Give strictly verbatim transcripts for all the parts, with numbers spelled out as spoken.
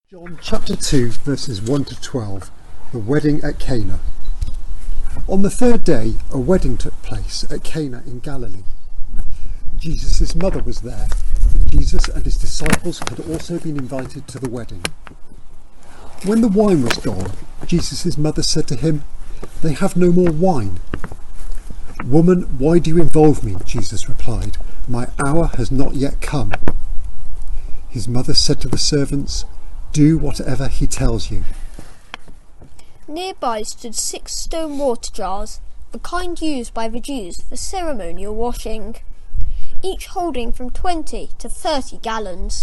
John chapter two verses one to twelve, the wedding at Cana. On the third day a wedding took place at Cana in Galilee. Jesus' mother was there. Jesus and his disciples had also been invited to the wedding. When the wine was gone, Jesus' mother said to him, "They have no more wine." "Woman, why do you involve me?" Jesus replied. "My hour has not yet come." His mother said to the servants, "Do whatever he tells you." Nearby stood six stone water jars, the kind used by the Jews for ceremonial washing, each holding from twenty to thirty gallons.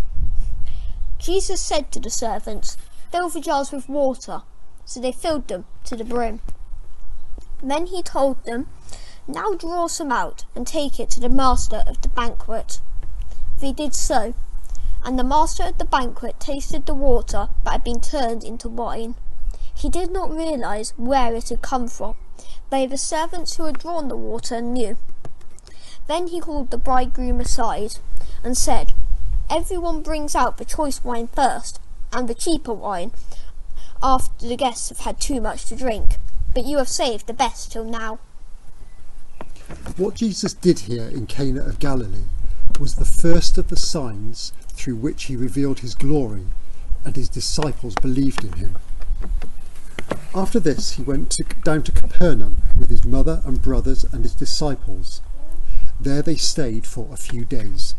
Jesus said to the servants, "Fill the jars with water," so they filled them to the brim. Then he told them, "Now draw some out and take it to the master of the banquet." They did so, and the master of the banquet tasted the water that had been turned into wine. He did not realize where it had come from, but the servants who had drawn the water knew. Then he called the bridegroom aside and said, "Everyone brings out the choice wine first, and the cheaper wine after the guests have had too much to drink, but you have saved the best till now." What Jesus did here in Cana of Galilee was the first of the signs through which he revealed his glory, and his disciples believed in him. After this he went to, down to Capernaum with his mother and brothers and his disciples. There they stayed for a few days.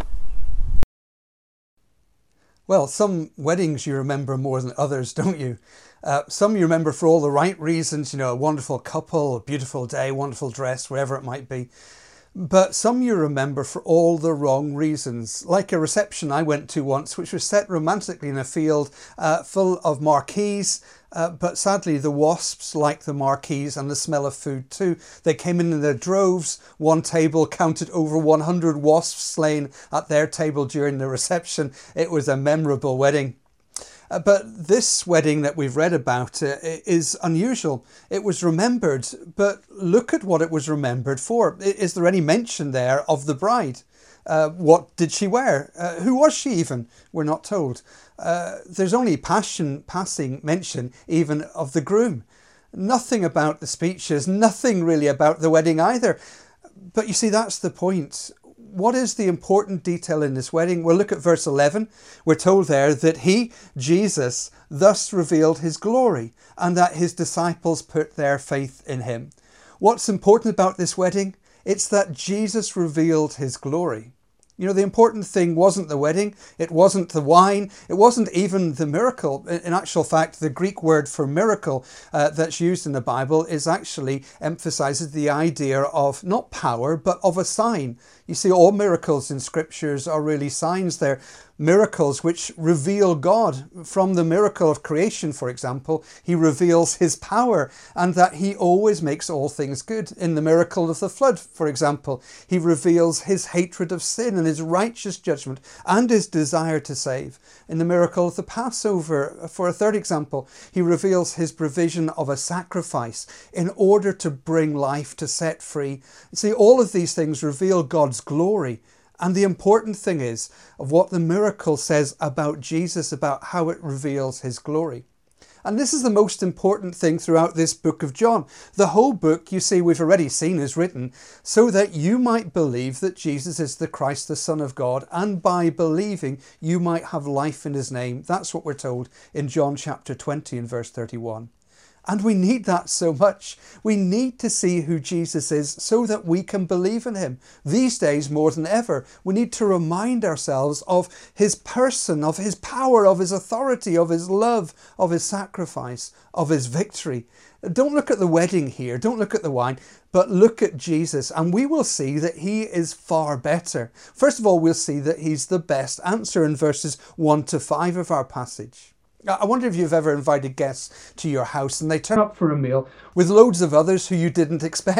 Well, some weddings you remember more than others, don't you? Uh, some you remember for all the right reasons, you know, a wonderful couple, a beautiful day, wonderful dress, whatever it might be. But some you remember for all the wrong reasons, like a reception I went to once, which was set romantically in a field uh, full of marquees, uh, but sadly the wasps liked the marquees and the smell of food too. They came in in their droves. One table counted over one hundred wasps slain at their table during the reception. It was a memorable wedding. Uh, but this wedding that we've read about uh, is unusual. It was remembered, but look at what it was remembered for. Is there any mention there of the bride? Uh, what did she wear? Uh, who was she even? We're not told. Uh, there's only passion, passing mention even of the groom. Nothing about the speeches, nothing really about the wedding either. But you see, that's the point. What is the important detail in this wedding? Well, look at verse eleven. We're told there that he, Jesus, thus revealed his glory and that his disciples put their faith in him. What's important about this wedding? It's that Jesus revealed his glory. You know, the important thing wasn't the wedding, it wasn't the wine, it wasn't even the miracle. In actual fact, the Greek word for miracle uh, that's used in the Bible is actually emphasizes the idea of not power, but of a sign. You see, all miracles in scriptures are really signs. They're miracles which reveal God. From the miracle of creation, for example, he reveals his power and that he always makes all things good. In the miracle of the flood, for example, he reveals his hatred of sin and his righteous judgment and his desire to save. In the miracle of the Passover, for a third example, he reveals his provision of a sacrifice in order to bring life, to set free. See, all of these things reveal God's glory. And the important thing is of what the miracle says about Jesus, about how it reveals his glory. And this is the most important thing throughout this book of John. The whole book, you see, we've already seen is written so that you might believe that Jesus is the Christ, the Son of God, and by believing you might have life in his name. That's what we're told in John chapter twenty and verse thirty-one. And we need that so much. We need to see who Jesus is so that we can believe in him. These days, more than ever, we need to remind ourselves of his person, of his power, of his authority, of his love, of his sacrifice, of his victory. Don't look at the wedding here. Don't look at the wine, but look at Jesus and we will see that he is far better. First of all, we'll see that he's the best answer in verses one to five of our passage. I wonder if you've ever invited guests to your house and they turn up for a meal with loads of others who you didn't expect.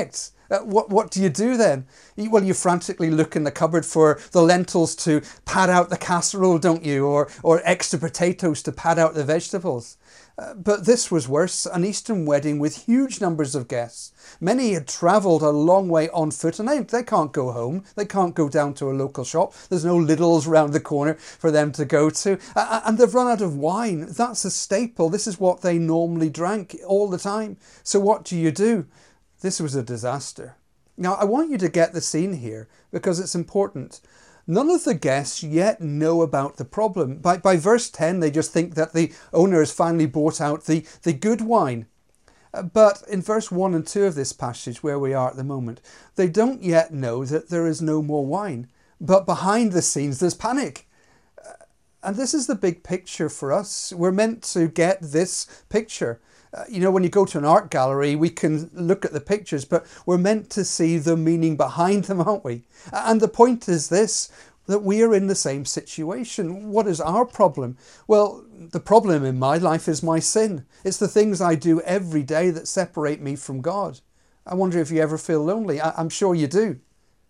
Uh, what, what do you do then? Well, you frantically look in the cupboard for the lentils to pad out the casserole, don't you? Or, or extra potatoes to pad out the vegetables. Uh, but this was worse, an Eastern wedding with huge numbers of guests. Many had travelled a long way on foot and they, they can't go home. They can't go down to a local shop. There's no Lidl's round the corner for them to go to. Uh, and they've run out of wine. That's a staple. This is what they normally drank all the time. So what do you do? This was a disaster. Now, I want you to get the scene here because it's important. None of the guests yet know about the problem. By, by verse ten, they just think that the owner has finally brought out the, the good wine. But in verse one and two of this passage, where we are at the moment, they don't yet know that there is no more wine. But behind the scenes, there's panic. And this is the big picture for us. We're meant to get this picture. Uh, you know, when you go to an art gallery, we can look at the pictures, but we're meant to see the meaning behind them, aren't we? And the point is this, that we are in the same situation. What is our problem? Well, the problem in my life is my sin. It's the things I do every day that separate me from God. I wonder if you ever feel lonely. I- I'm sure you do.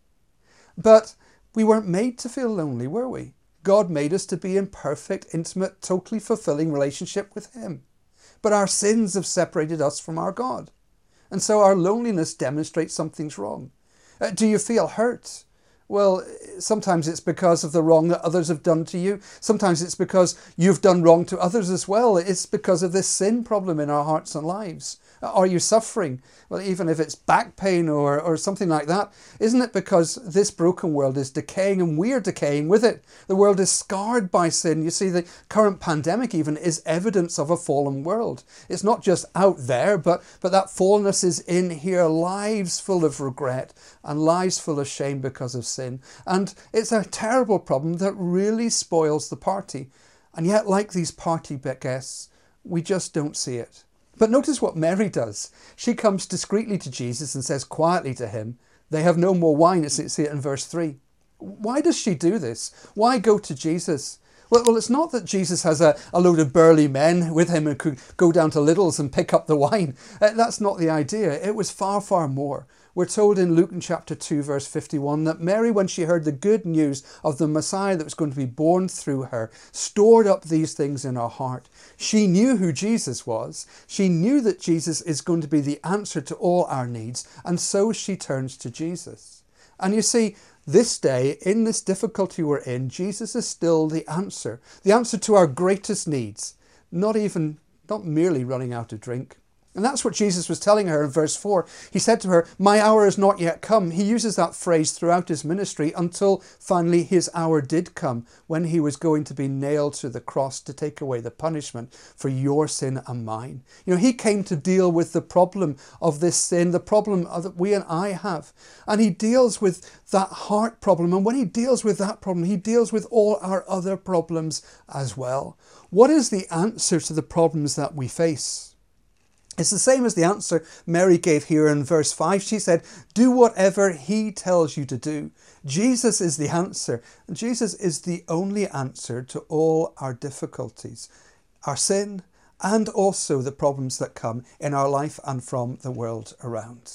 But we weren't made to feel lonely, were we? God made us to be in perfect, intimate, totally fulfilling relationship with Him. But our sins have separated us from our God. And so our loneliness demonstrates something's wrong. Uh, do you feel hurt? Well, sometimes it's because of the wrong that others have done to you. Sometimes it's because you've done wrong to others as well. It's because of this sin problem in our hearts and lives. Are you suffering? Well, even if it's back pain or, or something like that, isn't it because this broken world is decaying and we're decaying with it? The world is scarred by sin. You see, the current pandemic even is evidence of a fallen world. It's not just out there, but, but that fallenness is in here, lives full of regret and lives full of shame because of sin. And it's a terrible problem that really spoils the party. And yet, like these party guests, we just don't see it. But notice what Mary does. She comes discreetly to Jesus and says quietly to him, they have no more wine. You see it in verse three. Why does she do this? Why go to Jesus? Well, well, it's not that Jesus has a, a load of burly men with him who could go down to Lidl's and pick up the wine. Uh, that's not the idea. It was far, far more. We're told in Luke in chapter two, verse fifty-one, that Mary, when she heard the good news of the Messiah that was going to be born through her, stored up these things in her heart. She knew who Jesus was. She knew that Jesus is going to be the answer to all our needs. And so she turns to Jesus. And you see, this day, in this difficulty we're in, Jesus is still the answer. The answer to our greatest needs. Not even, not merely running out of drink. And that's what Jesus was telling her in verse four. He said to her, my hour is not yet come. He uses that phrase throughout his ministry until finally his hour did come, when he was going to be nailed to the cross to take away the punishment for your sin and mine. You know, he came to deal with the problem of this sin, the problem that we and I have. And he deals with that heart problem. And when he deals with that problem, he deals with all our other problems as well. What is the answer to the problems that we face? It's the same as the answer Mary gave here in verse five. She said, do whatever he tells you to do. Jesus is the answer. And Jesus is the only answer to all our difficulties, our sin, and also the problems that come in our life and from the world around.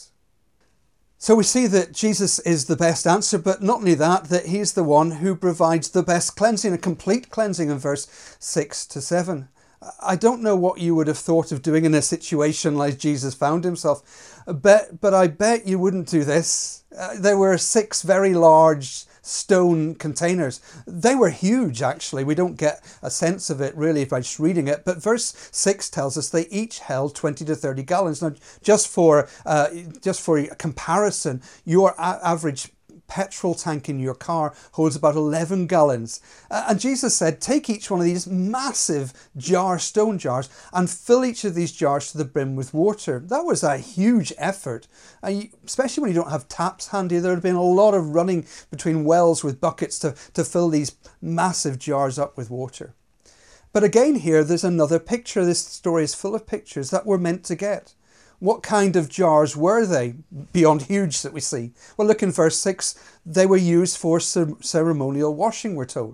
So we see that Jesus is the best answer, but not only that, that he's the one who provides the best cleansing, a complete cleansing in verse six to seven. I don't know what you would have thought of doing in a situation like Jesus found himself, but, but I bet you wouldn't do this. Uh, there were six very large stone containers. They were huge, actually. We don't get a sense of it really by just reading it, but verse six tells us they each held twenty to thirty gallons. Now, just for, uh, just for comparison, your a- average petrol tank in your car holds about eleven gallons. Uh, and Jesus said, take each one of these massive jars, stone jars, and fill each of these jars to the brim with water. That was a huge effort. And you, especially when you don't have taps handy, there would have been a lot of running between wells with buckets to, to fill these massive jars up with water. But again here, there's another picture. This story is full of pictures that we're meant to get. What kind of jars were they beyond huge that we see? Well, look in verse six. They were used for ceremonial washing, we're told.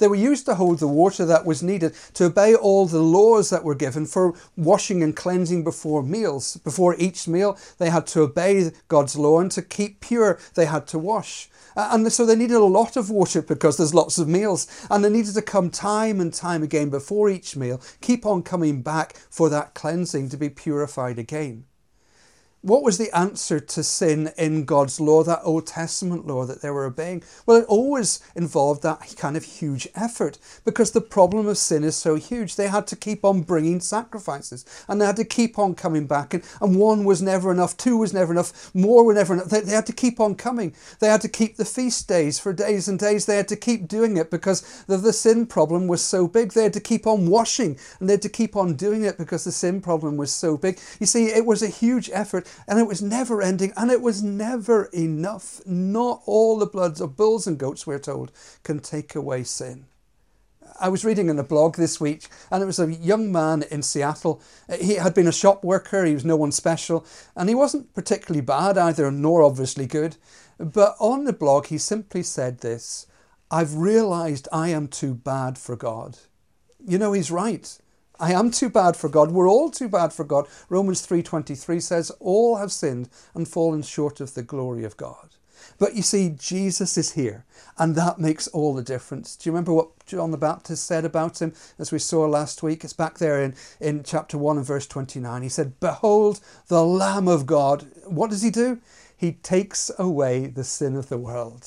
They were used to hold the water that was needed to obey all the laws that were given for washing and cleansing before meals. Before each meal, they had to obey God's law, and to keep pure, they had to wash. Uh, and so they needed a lot of water because there's lots of meals, and they needed to come time and time again before each meal, keep on coming back for that cleansing to be purified again. What was the answer to sin in God's law, that Old Testament law that they were obeying? Well, it always involved that kind of huge effort, because the problem of sin is so huge. They had to keep on bringing sacrifices, and they had to keep on coming back, and, and one was never enough, two was never enough, more were never enough. They, they had to keep on coming. They had to keep the feast days for days and days. They had to keep doing it because the, the sin problem was so big. They had to keep on washing, and they had to keep on doing it because the sin problem was so big. You see, it was a huge effort. And it was never ending, and it was never enough. Not all the bloods of bulls and goats, we're told, can take away sin. I was reading in a blog this week, and it was a young man in Seattle. He had been a shop worker, he was no one special, and he wasn't particularly bad either, nor obviously good. But on the blog, he simply said this: "I've realised I am too bad for God." You know, he's right. I am too bad for God. We're all too bad for God. Romans three twenty-three says, all have sinned and fallen short of the glory of God. But you see, Jesus is here, and that makes all the difference. Do you remember what John the Baptist said about him, as we saw last week? It's back there in, in chapter one and verse twenty-nine. He said, "Behold the Lamb of God." What does he do? He takes away the sin of the world.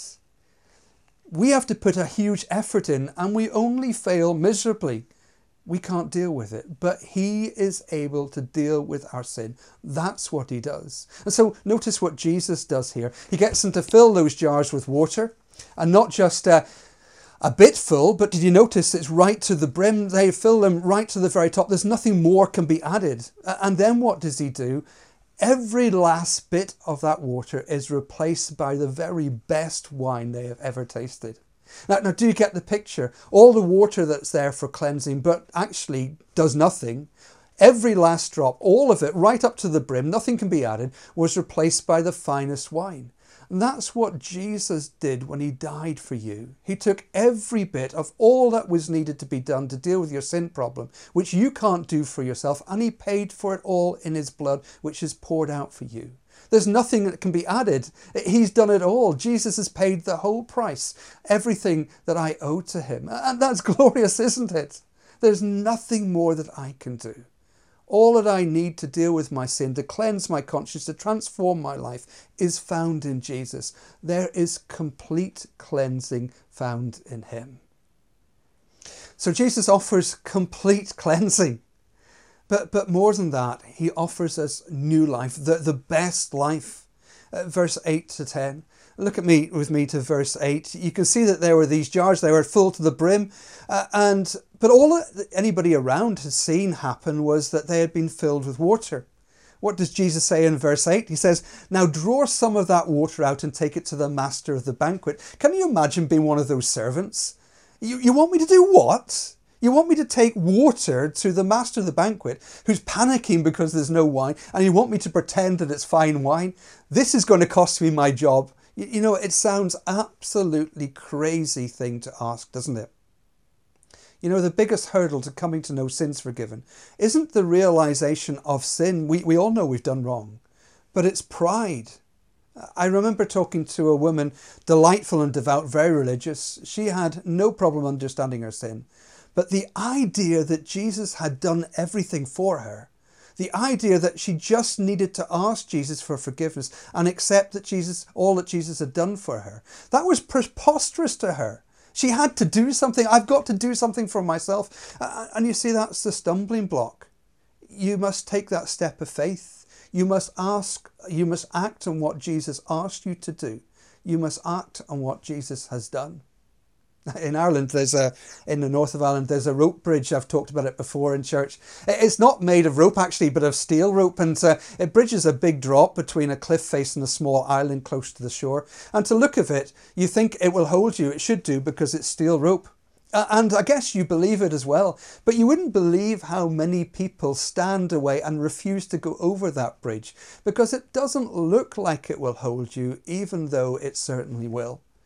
We have to put a huge effort in, and we only fail miserably. We can't deal with it, but he is able to deal with our sin. That's what he does. And so notice what Jesus does here. He gets them to fill those jars with water, and not just uh, a bit full, but did you notice it's right to the brim? They fill them right to the very top. There's nothing more can be added. And then what does he do? Every last bit of that water is replaced by the very best wine they have ever tasted. Now, now, do you get the picture? All the water that's there for cleansing, but actually does nothing. Every last drop, all of it, right up to the brim, nothing can be added, was replaced by the finest wine. And that's what Jesus did when he died for you. He took every bit of all that was needed to be done to deal with your sin problem, which you can't do for yourself, and he paid for it all in his blood, which is poured out for you. There's nothing that can be added. He's done it all. Jesus has paid the whole price, everything that I owe to him. And that's glorious, isn't it? There's nothing more that I can do. All that I need to deal with my sin, to cleanse my conscience, to transform my life, is found in Jesus. There is complete cleansing found in him. So Jesus offers complete cleansing. But but more than that, he offers us new life, the, the best life. Uh, verse eight to ten. Look at me with me to verse eight. You can see that there were these jars, they were full to the brim. Uh, and But all that anybody around had seen happen was that they had been filled with water. What does Jesus say in verse eight? He says, "Now draw some of that water out and take it to the master of the banquet." Can you imagine being one of those servants? You, you want me to do what? You want me to take water to the master of the banquet who's panicking because there's no wine, and you want me to pretend that it's fine wine? This is going to cost me my job. You, you know, it sounds absolutely crazy thing to ask, doesn't it? You know, the biggest hurdle to coming to know sin's forgiven isn't the realization of sin. We, we all know we've done wrong, but it's pride. I remember talking to a woman, delightful and devout, very religious. She had no problem understanding her sin. But the idea that Jesus had done everything for her, the idea that she just needed to ask Jesus for forgiveness and accept that Jesus, all that Jesus had done for her, that was preposterous to her. She had to do something. I've got to do something for myself. And you see, that's the stumbling block. You must take that step of faith. You must ask, you must act on what Jesus asked you to do. You must act on what Jesus has done. In Ireland, there's a, in the north of Ireland, there's a rope bridge. I've talked about it before in church. It's not made of rope actually, but of steel rope. And uh, it bridges a big drop between a cliff face and a small island close to the shore. And to look of it, you think it will hold you. It should do, because it's steel rope. Uh, and I guess you believe it as well. But you wouldn't believe how many people stand away and refuse to go over that bridge, because it doesn't look like it will hold you, even though it certainly will.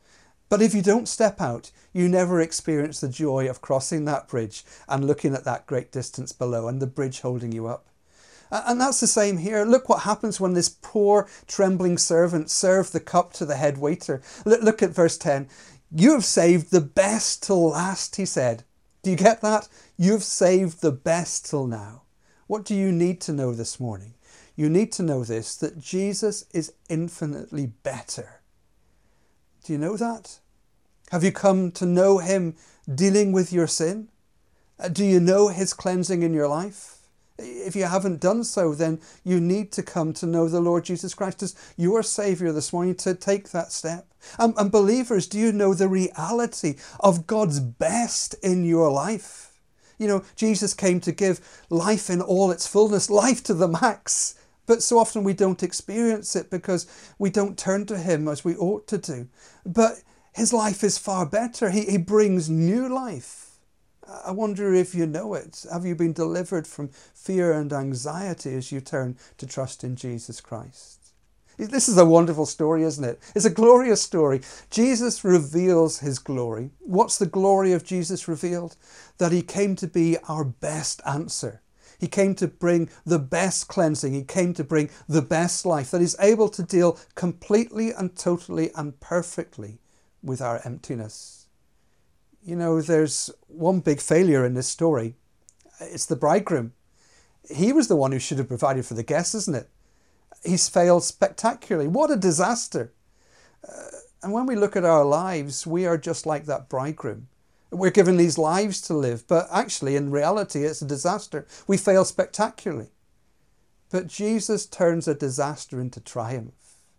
But if you don't step out, you never experience the joy of crossing that bridge and looking at that great distance below and the bridge holding you up. And that's the same here. Look what happens when this poor trembling servant served the cup to the head waiter. Look at verse ten. You have saved the best till last, he said. Do you get that? You've saved the best till now. What do you need to know this morning? You need to know this, that Jesus is infinitely better. Do you know that? Have you come to know him dealing with your sin? Do you know his cleansing in your life? If you haven't done so, then you need to come to know the Lord Jesus Christ as your Saviour this morning, to take that step. And, and believers, do you know the reality of God's best in your life? You know, Jesus came to give life in all its fullness, life to the max. But so often we don't experience it because we don't turn to him as we ought to do. But his life is far better. He, he brings new life. I wonder if you know it. Have you been delivered from fear and anxiety as you turn to trust in Jesus Christ? This is a wonderful story, isn't it? It's a glorious story. Jesus reveals his glory. What's the glory of Jesus revealed? That he came to be our best answer. He came to bring the best cleansing. He came to bring the best life, that he's able to deal completely and totally and perfectly with our emptiness. You know, there's one big failure in this story. It's the bridegroom. He was the one who should have provided for the guests, isn't it? He's failed spectacularly. What a disaster. Uh, and when we look at our lives, we are just like that bridegroom. We're given these lives to live, but actually in reality it's a disaster. We fail spectacularly. But Jesus turns a disaster into triumph.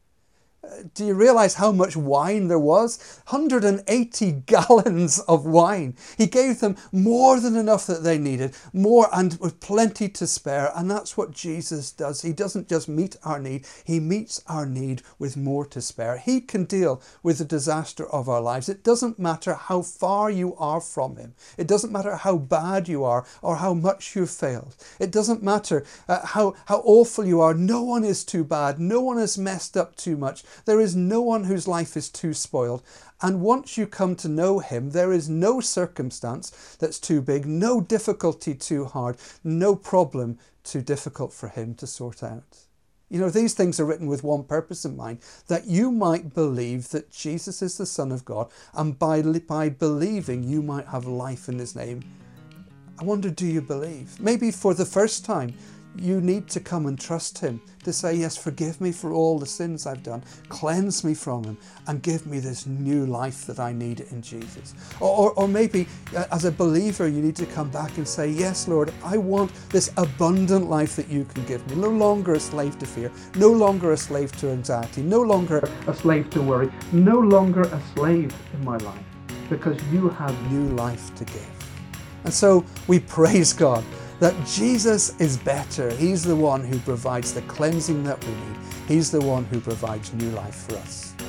Do you realise how much wine there was? one hundred eighty gallons of wine. He gave them more than enough that they needed, more and with plenty to spare. And that's what Jesus does. He doesn't just meet our need, he meets our need with more to spare. He can deal with the disaster of our lives. It doesn't matter how far you are from him. It doesn't matter how bad you are or how much you've failed. It doesn't matter uh, how, how awful you are. No one is too bad. No one has messed up too much. There is no one whose life is too spoiled. And once you come to know him, there is no circumstance that's too big, no difficulty too hard, no problem too difficult for him to sort out. You know, these things are written with one purpose in mind, that you might believe that Jesus is the Son of God, and by, by believing you might have life in his name. I wonder, do you believe? Maybe for the first time, you need to come and trust him, to say, yes, forgive me for all the sins I've done, cleanse me from them, and give me this new life that I need in Jesus. Or, or, or maybe uh, as a believer, you need to come back and say, yes, Lord, I want this abundant life that you can give me. No longer a slave to fear, no longer a slave to anxiety, no longer a slave to worry, no longer a slave in my life, because you have new life to give. And so we praise God that Jesus is better. He's the one who provides the cleansing that we need. He's the one who provides new life for us.